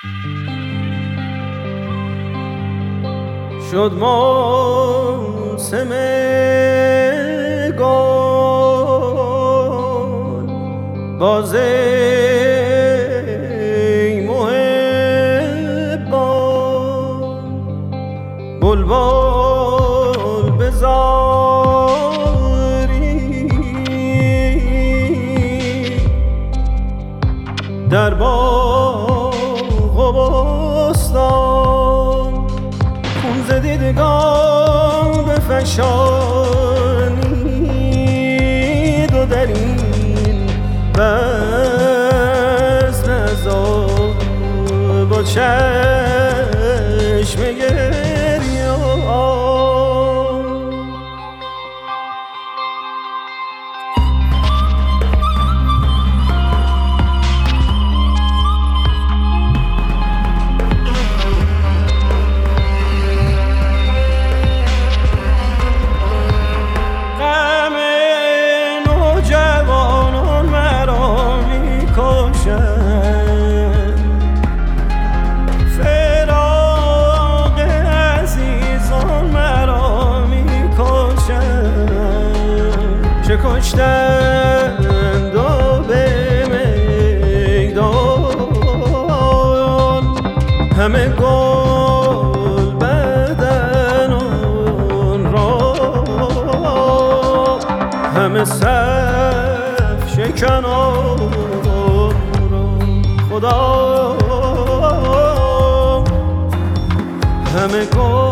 شد موسم گل باز ای محبان بلبل بزاری در باغ و بستان خون ز دیدگان بفشانید و در این بزم عذاب با چشم گریان چه کشتند و به میدان همه گل بدنان را همه صف شکنان را خدا همه گل